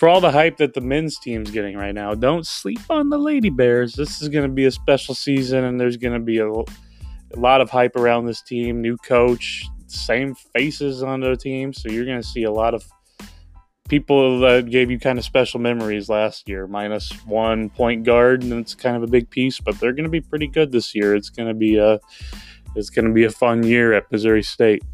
for all the hype that the men's team's getting right now, don't sleep on the Lady Bears. This is going to be a special season, and there's going to be a lot of hype around this team. New coach, same faces on the team, so you're going to see a lot of people that gave you kind of special memories last year. Minus one point guard, and it's kind of a big piece, but they're going to be pretty good this year. It's going to be a fun year at Missouri State.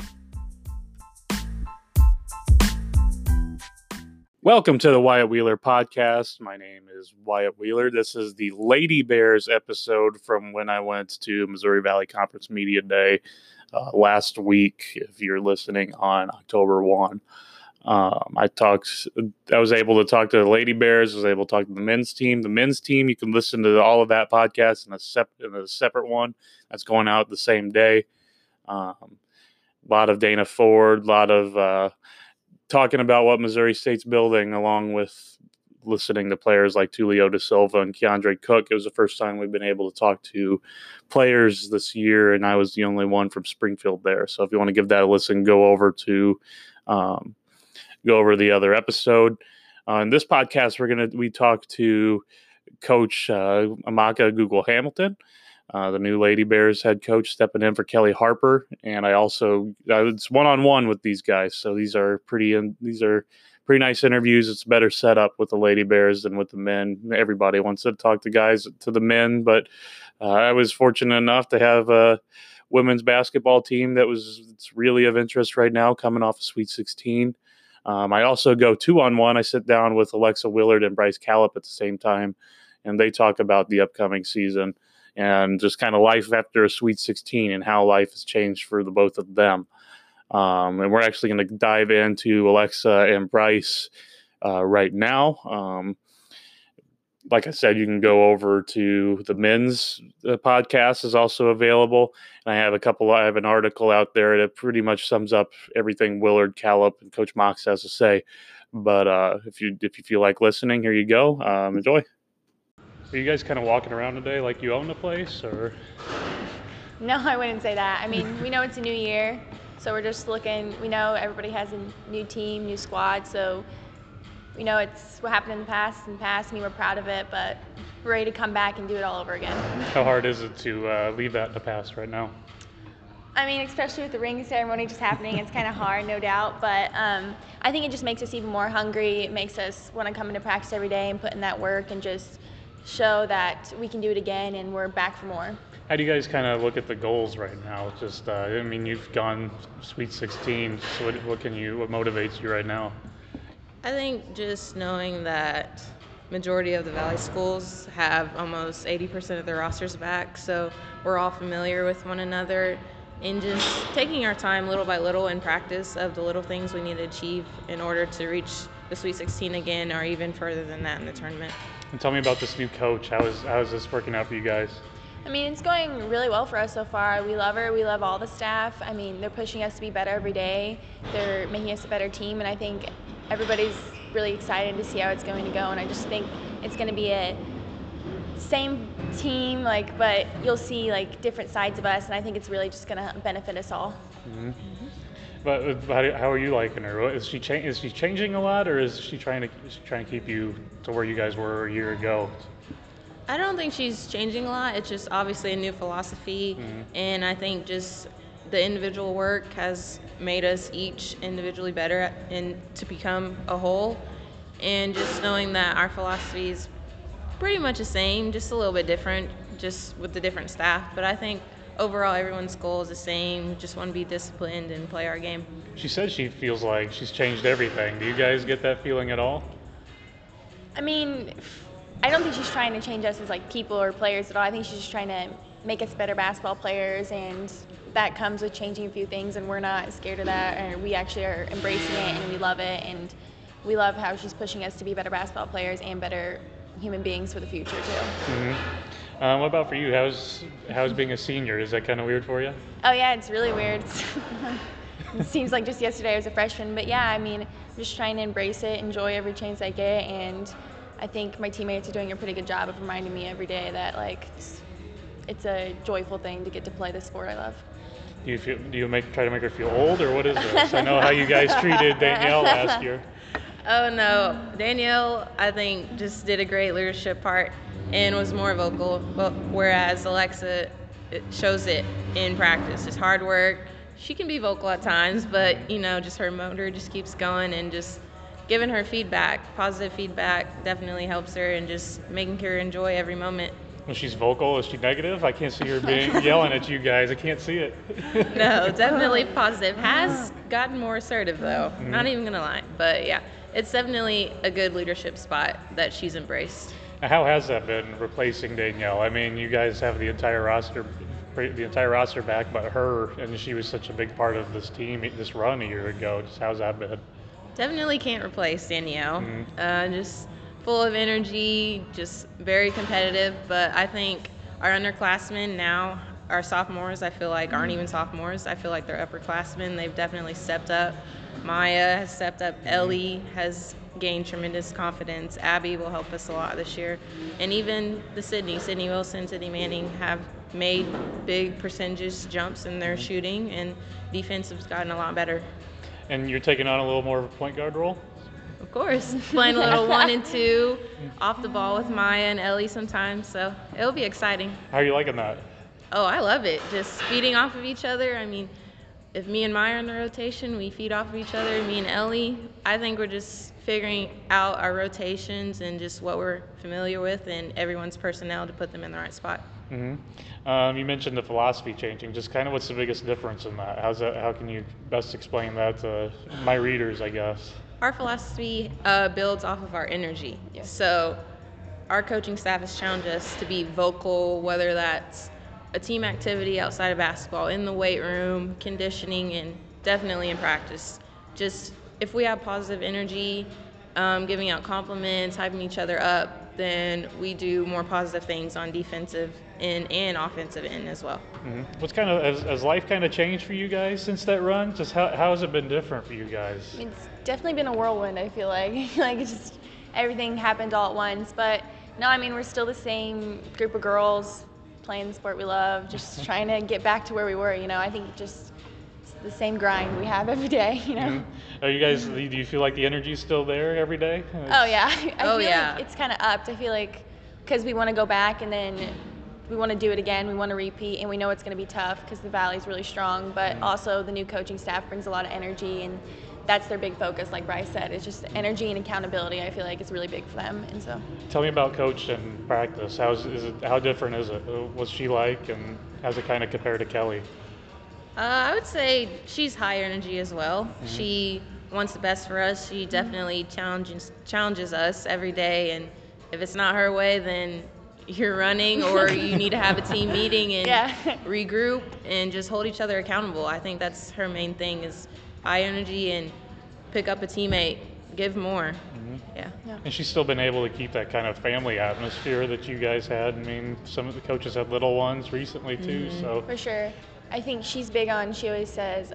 Welcome to the Wyatt Wheeler podcast. My name is Wyatt Wheeler. This is the Lady Bears episode from when I went to Missouri Valley Conference Media Day last week, if you're listening on October 1. I was able to talk to the Lady Bears. I was able to talk to the men's team. The men's team, you can listen to all of that podcast in a separate one that's going out the same day. A lot of Dana Ford, a lot of talking about what Missouri State's building, along with listening to players like Tulio Da Silva and Keandre Cook. It was the first time we've been able to talk to players this year, and I was the only one from Springfield there. So if you want to give that a listen, go over the other episode. On this podcast, we talk to Coach Amaka Google-Hamilton, the new Lady Bears head coach, stepping in for Kelly Harper. And it's one-on-one with these guys. So these are pretty nice interviews. It's a better setup with the Lady Bears than with the men. Everybody wants to talk to the men, but I was fortunate enough to have a women's basketball team it's really of interest right now, coming off of Sweet 16. I also go 2-on-1. I sit down with Alexa Willard and Bryce Callip at the same time, and they talk about the upcoming season and just kind of life after a Sweet 16 and how life has changed for the both of them. And we're actually going to dive into Alexa and Bryce right now. Like I said, you can go over to the men's podcast is also available. And I have an article out there that pretty much sums up everything Willard, Callip, and Coach Mox has to say. But if you feel like listening, here you go. Enjoy. Are you guys kind of walking around today like you own the place, or? No, I wouldn't say that. I mean, we know it's a new year, so we're just looking. We know everybody has a new team, new squad, so we know it's what happened in the past, and we're proud of it, but we're ready to come back and do it all over again. How hard is it to leave that in the past right now? I mean, especially with the ring ceremony just happening, it's kind of hard, no doubt, but I think it just makes us even more hungry. It makes us want to come into practice every day and put in that work and just show that we can do it again and we're back for more. How do you guys kind of look at the goals right now? Just, you've gone Sweet 16, so what motivates you right now? I think just knowing that majority of the Valley schools have almost 80% of their rosters back, so we're all familiar with one another, and just taking our time little by little in practice of the little things we need to achieve in order to reach the Sweet 16 again, or even further than that in the tournament. And tell me about this new coach. How is this working out for you guys? I mean, it's going really well for us so far. We love her. We love all the staff. I mean, they're pushing us to be better every day. They're making us a better team, and I think everybody's really excited to see how it's going to go. And I just think it's going to be a same team, but you'll see different sides of us, and I think it's really just going to benefit us all. Mm-hmm. But how are you liking her? Is she changing a lot, or is she trying to keep you to where you guys were a year ago? I don't think she's changing a lot. It's just obviously a new philosophy, and I think just the individual work has made us each individually better and to become a whole. And just knowing that our philosophy is pretty much the same, just a little bit different, just with the different staff. But I think overall everyone's goal is the same. We just want to be disciplined and play our game. She says she feels like she's changed everything. Do you guys get that feeling at all? I mean, I don't think she's trying to change us as people or players at all. I think she's just trying to make us better basketball players, and that comes with changing a few things, and we're not scared of that, and we actually are embracing it, and we love it, and we love how she's pushing us to be better basketball players and better human beings for the future too. Mm-hmm. What about for you? How's being a senior? Is that kind of weird for you? Oh yeah, it's really weird. It seems like just yesterday I was a freshman, but yeah, I mean, I'm just trying to embrace it, enjoy every chance I get, and I think my teammates are doing a pretty good job of reminding me every day that it's a joyful thing to get to play the sport I love. Do you try to make her feel old, or what is this? I know how you guys treated Danielle last year. Oh no, Danielle, I think just did a great leadership part and was more vocal. But whereas Alexa, it shows it in practice. It's hard work. She can be vocal at times, but just her motor just keeps going and just giving her feedback, positive feedback, definitely helps her and just making her enjoy every moment. When she's vocal, is she negative? I can't see her being yelling at you guys. I can't see it. No, definitely positive. Has gotten more assertive though. Not even gonna lie, but yeah, it's definitely a good leadership spot that she's embraced. Now, how has that been replacing Danielle? I mean, you guys have the entire roster back, but her, and she was such a big part of this team, this run a year ago. Just how's that been? Definitely can't replace Danielle. Just full of energy, just very competitive. But I think our underclassmen now, our sophomores, I feel like aren't even sophomores. I feel like they're upperclassmen. They've definitely stepped up. Maya has stepped up. Ellie has gained tremendous confidence. Abby will help us a lot this year. And even the Sydney Wilson, Sydney Manning have made big percentages jumps in their shooting, and defense has gotten a lot better. And you're taking on a little more of a point guard role? Of course, playing a little 1 and 2 off the ball with Maya and Ellie sometimes, so it'll be exciting. How are you liking that? Oh, I love it. Just feeding off of each other. I mean, if me and Maya are in the rotation, we feed off of each other. Me and Ellie, I think we're just figuring out our rotations and just what we're familiar with and everyone's personnel to put them in the right spot. You mentioned the philosophy changing. Just kind of what's the biggest difference in that? How can you best explain that to my readers, I guess? Our philosophy builds off of our energy. So our coaching staff has challenged us to be vocal, whether that's a team activity outside of basketball, in the weight room, conditioning, and definitely in practice. Just if we have positive energy, giving out compliments, hyping each other up, then we do more positive things on defensive end and offensive end as well. What's kind of has life kind of changed for you guys since that run? Just how has it been different for you guys? It's definitely been a whirlwind, I feel like. Like, it's just everything happened all at once. But no, I mean, we're still the same group of girls playing the sport we love, just trying to get back to where we were. I think just it's the same grind we have every day. Are you guys? Do you feel like the energy's still there every day? Oh yeah, I feel like it's kind of upped. I feel like because we want to go back and then we want to do it again. We want to repeat, and we know it's going to be tough because the Valley's really strong. But also the new coaching staff brings a lot of energy, and that's their big focus. Like Bryce said, it's just energy and accountability. I feel like it's really big for them, and so. Tell me about coach and practice. How different is it? What's she like, and how's it kind of compare to Kelly? I would say she's high energy as well. She wants the best for us. She definitely challenges us every day, and if it's not her way, then you're running or you need to have a team meeting and regroup and just hold each other accountable. I think that's her main thing is high energy and pick up a teammate, give more. Yeah. And she's still been able to keep that kind of family atmosphere that you guys had. I mean, some of the coaches had little ones recently too, so. For sure. I think she's big on, she always says,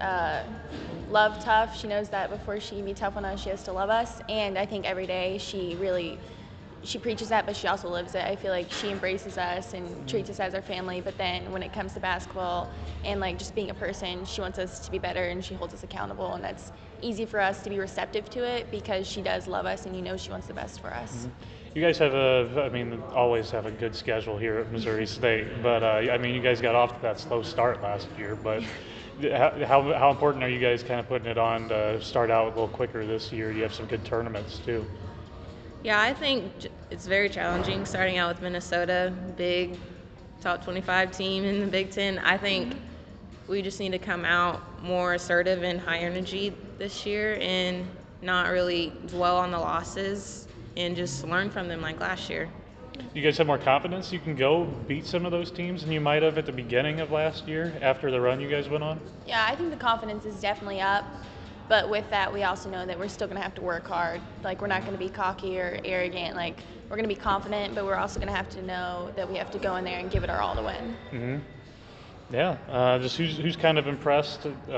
love tough. She knows that before she can be tough on us, she has to love us. And I think every day she preaches that, but she also lives it. I feel like she embraces us and treats us as our family, but then when it comes to basketball and like just being a person, she wants us to be better and she holds us accountable, and that's easy for us to be receptive to it because she does love us and she wants the best for us. You guys have always have a good schedule here at Missouri State, but you guys got off to that slow start last year, but how important are you guys kind of putting it on to start out a little quicker this year? You have some good tournaments too. Yeah, I think it's very challenging starting out with Minnesota, big top 25 team in the Big Ten. I think we just need to come out more assertive and high energy this year and not really dwell on the losses and just learn from them like last year. You guys have more confidence you can go beat some of those teams than you might have at the beginning of last year after the run you guys went on? Yeah, I think the confidence is definitely up. But with that, we also know that we're still going to have to work hard. Like, we're not going to be cocky or arrogant. Like, we're going to be confident, but we're also going to have to know that we have to go in there and give it our all to win. Yeah. Just who's kind of impressed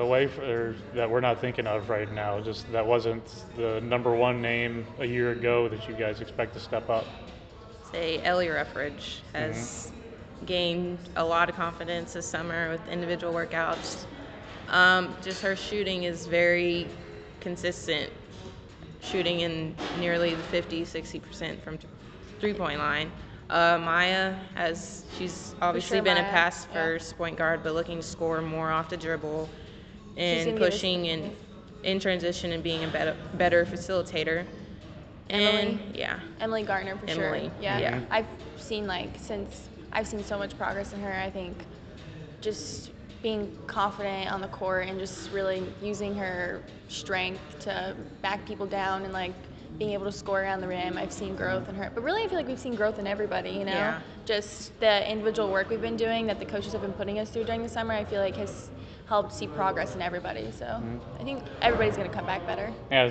that we're not thinking of right now? Just that wasn't the number one name a year ago that you guys expect to step up? Say Ellie Ruffridge has gained a lot of confidence this summer with individual workouts. Just her shooting is very consistent. shooting in nearly the 50-60% from three-point line. Maya she's obviously been a Maya, pass-first point guard, but looking to score more off the dribble and gonna pushing and in transition and being a better facilitator. And Emily Gardner for Emily, sure. Yeah. yeah. I've seen so much progress in her. I think just being confident on the court and just really using her strength to back people down and like being able to score around the rim. I've seen growth in her. But really I feel like we've seen growth in everybody, you know? Yeah. Just the individual work we've been doing that the coaches have been putting us through during the summer, I feel like has helped see progress in everybody. So I think everybody's going to come back better. Yeah,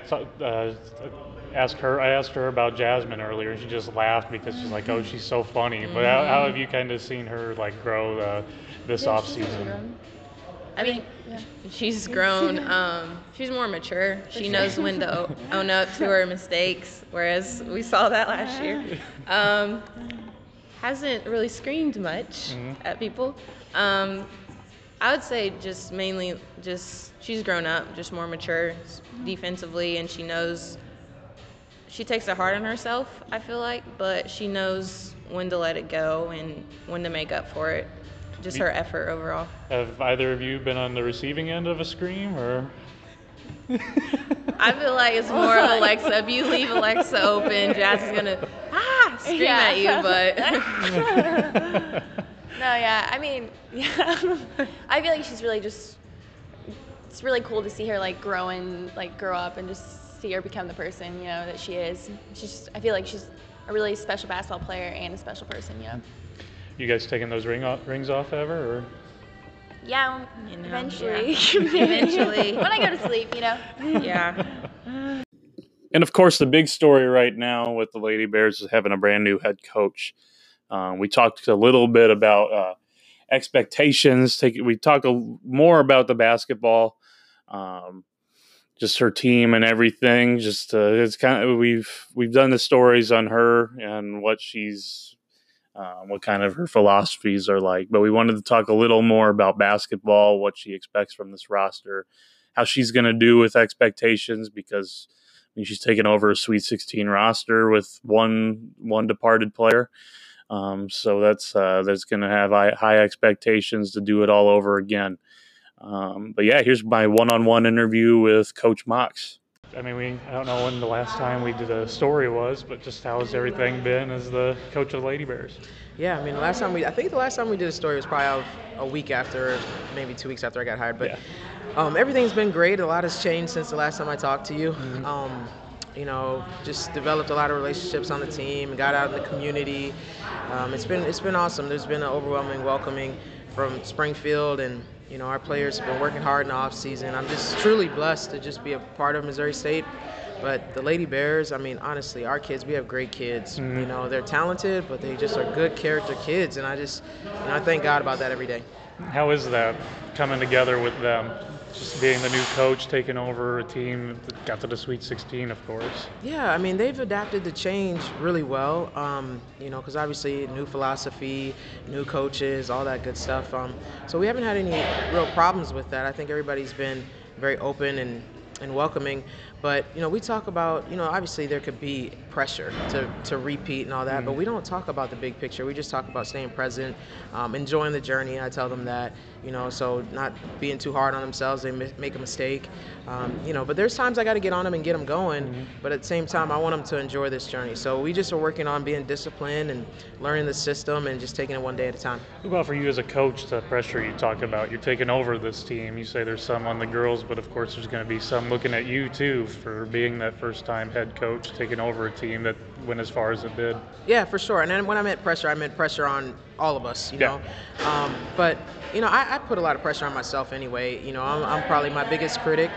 I asked her about Jasmine earlier, and she just laughed because she's like, "Oh, she's so funny." But how have you kind of seen her like grow this off season? I think she's grown. She's more mature. She knows when to own up to her mistakes, whereas we saw that last year. Hasn't really screamed much at people. I would say just mainly she's grown up, just more mature defensively, and she takes it hard on herself, I feel like, but she knows when to let it go and when to make up for it. Just her effort overall. Have either of you been on the receiving end of a scream, or? I feel like it's more of Alexa. If you leave Alexa open, Jazz is gonna scream at you, but. No, yeah. I mean, I feel like she's really it's really cool to see her like grow up and just see her become the person, you know, that she is. I feel like she's a really special basketball player and a special person, you know. You guys taking those rings off ever, or? Yeah, eventually. Yeah. Eventually. When I go to sleep, you know. Yeah. And of course, the big story right now with the Lady Bears is having a brand new head coach. We talked a little bit about expectations. We talk more about the basketball, just her team and everything. Just it's kind of we've done the stories on her and what what kind of her philosophies are like. But we wanted to talk a little more about basketball, what she expects from this roster, how she's going to do with expectations, because she's taken over a Sweet 16 roster with one departed player. So that's going to have high expectations to do it all over again. But yeah, here's my one-on-one interview with Coach Mox. I mean, I don't know when the last time we did a story was, but just how has everything been as the coach of the Lady Bears? Yeah, I mean, I think the last time we did a story was probably a week after, maybe 2 weeks after I got hired. But everything's been great. A lot has changed since the last time I talked to you. You know, just developed a lot of relationships on the team, got out in the community. It's been awesome. There's been an overwhelming welcoming from Springfield, and you know, our players have been working hard in the off season. I'm just truly blessed to just be a part of Missouri State. But the Lady Bears, I mean, honestly, our kids, we have great kids. You know, they're talented, but they just are good character kids, and I thank God about that every day. How is that coming together with them? Just being the new coach, taking over a team that got to the Sweet 16, of course. Yeah, I mean, they've adapted to change really well, you know, because obviously new philosophy, new coaches, all that good stuff. So we haven't had any real problems with that. I think everybody's been very open and welcoming. But, you know, we talk about, you know, obviously there could be pressure to repeat and all that, but we don't talk about the big picture. We just talk about staying present, enjoying the journey. I tell them that, you know, so not being too hard on themselves. They make a mistake, you know, but there's times I got to get on them and get them going. But at the same time, I want them to enjoy this journey. So we just are working on being disciplined and learning the system and just taking it one day at a time. What about for you as a coach, the pressure you talk about? You're taking over this team. You say there's some on the girls, but of course there's going to be some looking at you too for being that first-time head coach, taking over a team that went as far as it did. Yeah, for sure. And then when I meant pressure on all of us, you know. But, you know, I put a lot of pressure on myself anyway. You know, I'm probably my biggest critic.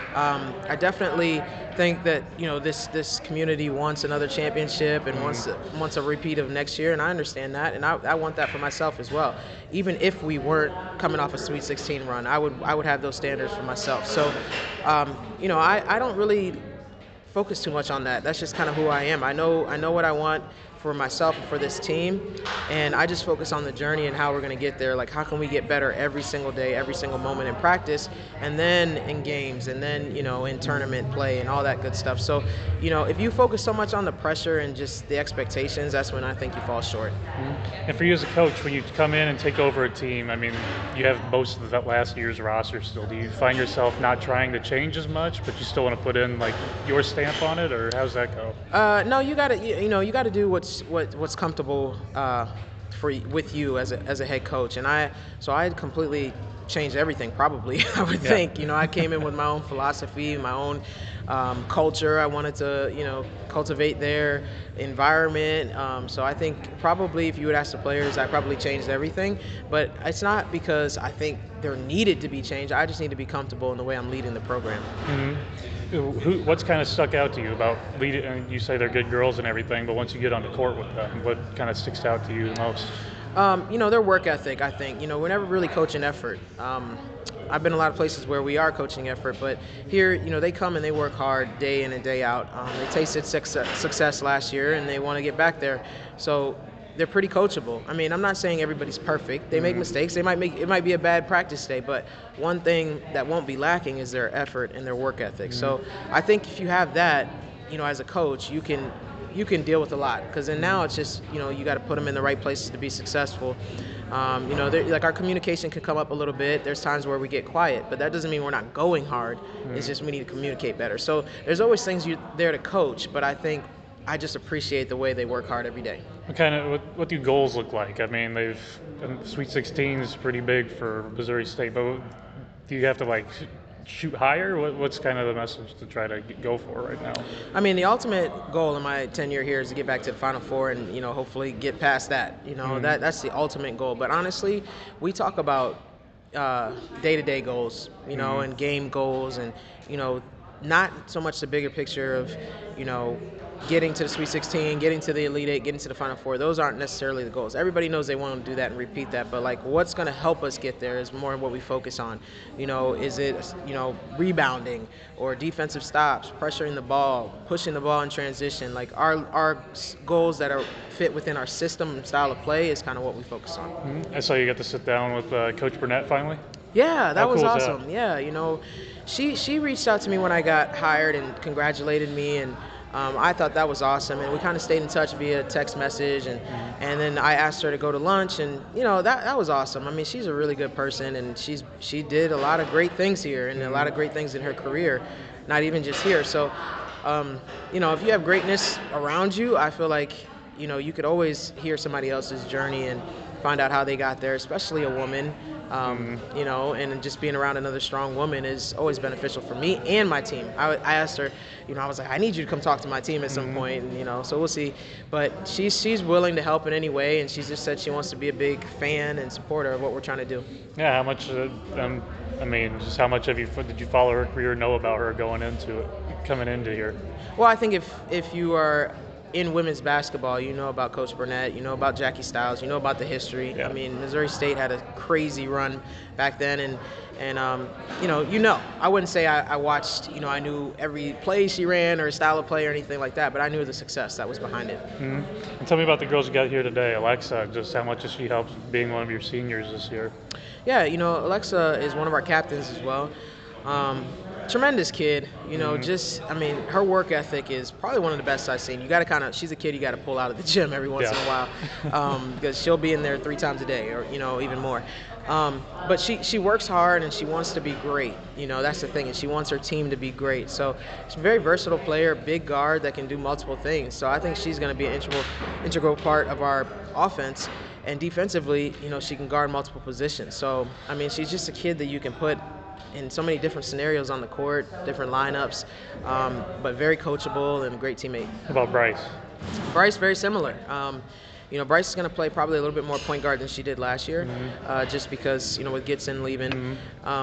I definitely think that, you know, this community wants another championship and wants a repeat of next year, and I understand that, and I want that for myself as well. Even if we weren't coming off a Sweet 16 run, I would have those standards for myself. So, you know, I don't really focus too much on that. That's just kind of who I am. I know what I want for myself and for this team, and I just focus on the journey and how we're going to get there. Like, how can we get better every single day, every single moment in practice, and then in games, and then, you know, in tournament play and all that good stuff. So, you know, if you focus so much on the pressure and just the expectations, that's when I think you fall short. And for you as a coach, when you come in and take over a team, I mean, you have most of that last year's roster still. Do you find yourself not trying to change as much, but you still want to put in like your stamp on it, or how's that go? No, you gotta you gotta do what's comfortable with you as a head coach, and I had completely changed everything. Probably, I would think. You know, I came in with my own philosophy, my own culture. I wanted to, you know, cultivate their environment. So I think probably if you would ask the players, I probably changed everything. But it's not because I think they're needed to be changed. I just need to be comfortable in the way I'm leading the program. What's kind of stuck out to you about leading? And you say they're good girls and everything, but once you get on the court with them, what kind of sticks out to you the most? You know, their work ethic, I think. You know, we're never really coaching effort. I've been a lot of places where we are coaching effort, but here, you know, they come and they work hard day in and day out. They tasted success last year, and they want to get back there. So they're pretty coachable. I mean, I'm not saying everybody's perfect. They make mistakes. It might be a bad practice day, but one thing that won't be lacking is their effort and their work ethic. So I think if you have that, you know, as a coach, you can deal with a lot, because then now it's just, you know, you got to put them in the right places to be successful. You know, like our communication can come up a little bit. There's times where we get quiet, but that doesn't mean we're not going hard. It's just we need to communicate better. So there's always things you're there to coach, but I think I just appreciate the way they work hard every day. What do goals look like? I mean, Sweet 16 is pretty big for Missouri State, but do you have to like shoot higher? What's kind of the message to try to go for right now? I mean, the ultimate goal in my tenure here is to get back to the Final Four and, you know, hopefully get past that. You know, that's the ultimate goal. But honestly, we talk about day-to-day goals, you know, and game goals, and, you know, not so much the bigger picture of, you know, getting to the Sweet 16, getting to the Elite Eight, getting to the Final Four. Those aren't necessarily the goals. Everybody knows they want to do that and repeat that, but like what's going to help us get there is more what we focus on. You know, is it, you know, rebounding or defensive stops, pressuring the ball, pushing the ball in transition. Like our goals that are fit within our system and style of play is kind of what we focus on. I saw you got to sit down with Coach Burnett finally. Yeah, that was cool awesome. Yeah, you know, she reached out to me when I got hired and congratulated me, and I thought that was awesome, and we kind of stayed in touch via text message, and then I asked her to go to lunch, and you know that was awesome. I mean, she's a really good person, and she did a lot of great things here and a lot of great things in her career, not even just here. So, you know, if you have greatness around you, I feel like, you know, you could always hear somebody else's journey and find out how they got there, especially a woman. You know, and just being around another strong woman is always beneficial for me and my team. I asked her, you know, I was like, I need you to come talk to my team at some point, and, you know, so we'll see. But she's willing to help in any way, and she's just said she wants to be a big fan and supporter of what we're trying to do. Yeah, how much, I mean, just how much did you follow her career, know about her coming into here? Well, I think if you are in women's basketball, you know about Coach Burnett, you know about Jackie Stiles, you know about the history. Yeah. I mean, Missouri State had a crazy run back then, and you know, I wouldn't say I watched, you know, I knew every play she ran or style of play or anything like that, but I knew the success that was behind it. And tell me about the girls you got here today. Alexa, just how much has she helped being one of your seniors this year? Yeah, you know, Alexa is one of our captains as well. Tremendous kid, you know, I mean, her work ethic is probably one of the best I've seen. You got to she's a kid you got to pull out of the gym every once in a while, because she'll be in there 3 times a day or, you know, even more. But she works hard and she wants to be great. You know, that's the thing, and she wants her team to be great. So she's a very versatile player, big guard that can do multiple things. So I think she's going to be an integral part of our offense. And defensively, you know, she can guard multiple positions. So, I mean, she's just a kid that you can put in so many different scenarios on the court, different lineups, but very coachable and great teammate. How about Bryce? Bryce, very similar. You know, Bryce is going to play probably a little bit more point guard than she did last year, just because, you know, with Gitson leaving.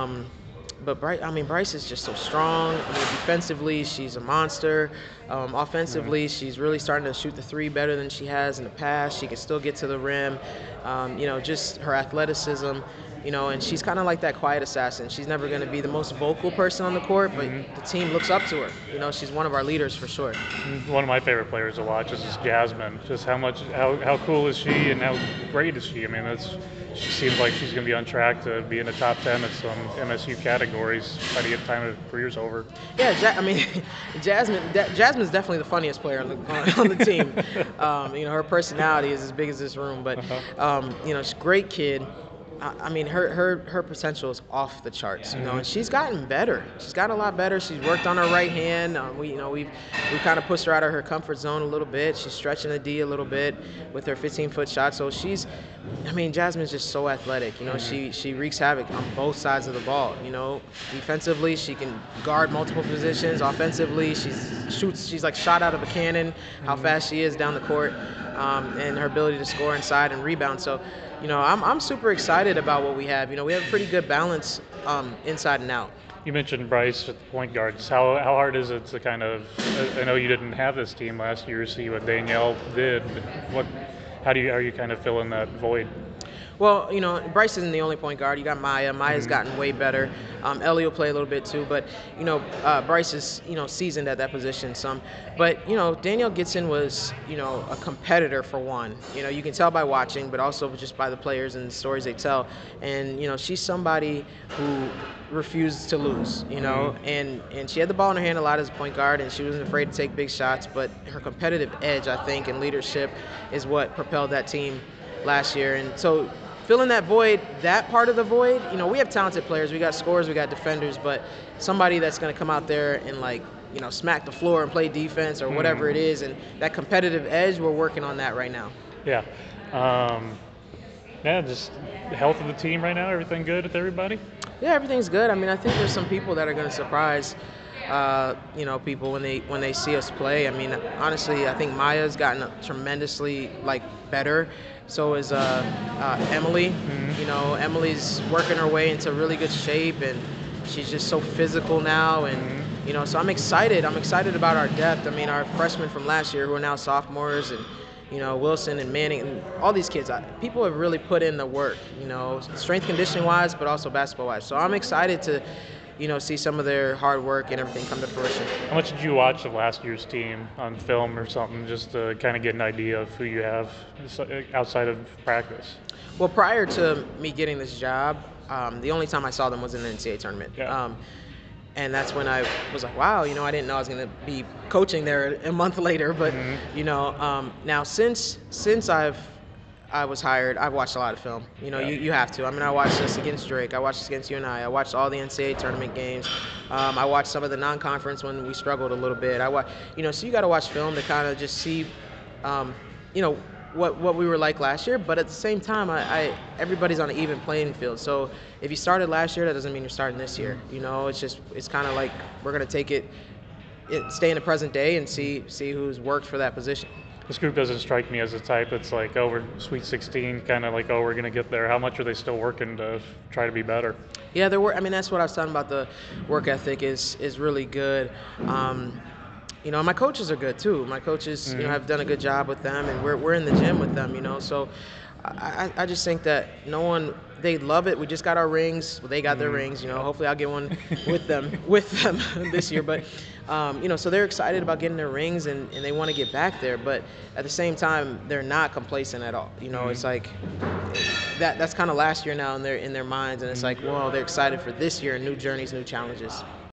But Bryce is just so strong. I mean, defensively, she's a monster. Offensively, she's really starting to shoot the 3 better than she has in the past. She can still get to the rim. You know, just her athleticism and she's kind of like that quiet assassin. She's never going to be the most vocal person on the court, but the team looks up to her. She's one of our leaders for sure. One of my favorite players to watch is Jasmine. Just how cool is she and how great is she? I mean, she seems like she's going to be on track to be in the top 10 at some MSU categories by the time her career's over. Yeah, Jasmine's definitely the funniest player on the team. Her personality is as big as this room, but she's a great kid. I mean, her potential is off the charts, and she's gotten better. She's gotten a lot better. She's worked on her right hand. We've kind of pushed her out of her comfort zone a little bit. She's stretching the D a little bit with her 15-foot shot. So Jasmine's just so athletic. She wreaks havoc on both sides of the ball. Defensively, she can guard multiple positions. Offensively, she's like shot out of a cannon. How fast she is down the court, and her ability to score inside and rebound. So. I'm super excited about what we have. We have a pretty good balance inside and out. You mentioned Bryce at the point guard. How hard is it to kind of? I know you didn't have this team last year, see what Danielle did. Are you kind of filling that void? Well, Bryce isn't the only point guard. You got Maya. Maya's gotten way better. Ellie will play a little bit too, but Bryce is seasoned at that position some. But Danielle Gitson was a competitor for one. You can tell by watching, but also just by the players and the stories they tell. And she's somebody who refused to lose. And she had the ball in her hand a lot as a point guard, and she wasn't afraid to take big shots. But her competitive edge, I think, and leadership is what propelled that team last year. And so. Filling that void, that part of the void, we have talented players. We got scorers, we got defenders, but somebody that's going to come out there and smack the floor and play defense or whatever it is, and that competitive edge, we're working on that right now. Yeah. Just the health of the team right now, everything good with everybody? Yeah, everything's good. I mean, I think there's some people that are going to surprise people when they see us play. I mean, honestly, I think Maya's gotten tremendously better. So is Emily. Emily's working her way into really good shape, and she's just so physical now. And so I'm excited. I'm excited about our depth. I mean, our freshmen from last year who are now sophomores, and Wilson and Manning, and all these kids. People have really put in the work. Strength conditioning wise, but also basketball wise. So I'm excited to. See some of their hard work and everything come to fruition. How much did you watch of last year's team on film or something, just to kind of get an idea of who you have outside of practice? Well, prior to me getting this job, the only time I saw them was in the NCAA tournament. Yeah. And that's when I was like, wow, I didn't know I was going to be coaching there a month later. But, now since I was hired, I've watched a lot of film. You have to. I mean, I watched this against Drake. I watched this against UNI. I watched all the NCAA tournament games. I watched some of the non-conference when we struggled a little bit. So you got to watch film to kind of just see, what we were like last year. But at the same time, everybody's on an even playing field. So if you started last year, that doesn't mean you're starting this year. It's kind of like we're going to take it, stay in the present day and see who's worked for that position. This group doesn't strike me as a type that's like, we're Sweet 16, kind of like, we're going to get there. How much are they still working to try to be better? Yeah, that's what I was talking about. The work ethic is really good. My coaches are good too. My coaches, have done a good job with them, and we're in the gym with them, So I just think that they love it. We just got our rings. Well, they got their rings, Hopefully I'll get one with them this year. But, so they're excited about getting their rings, and they want to get back there. But at the same time, they're not complacent at all. It's like that's kind of last year now in their minds. And it's like, well, they're excited for this year, new journeys, new challenges.